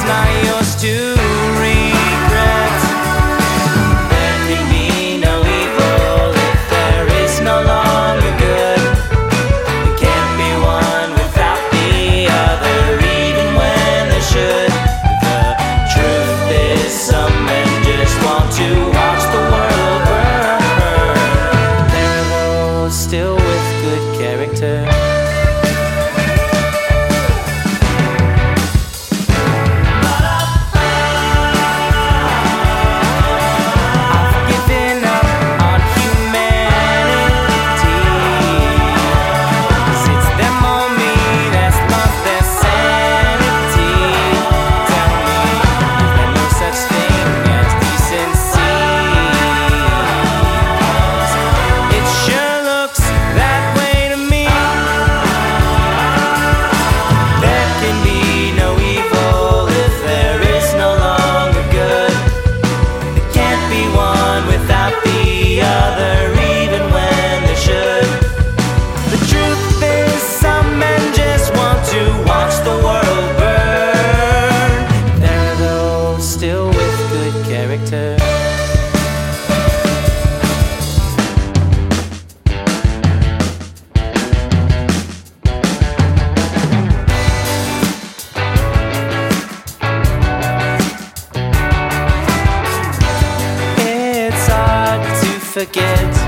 not yours to regret. There can be no evil if there is no longer good. There can't be one without the other, even when there should. The truth is, some men just want to watch the world burn. There are those still with good character. Forget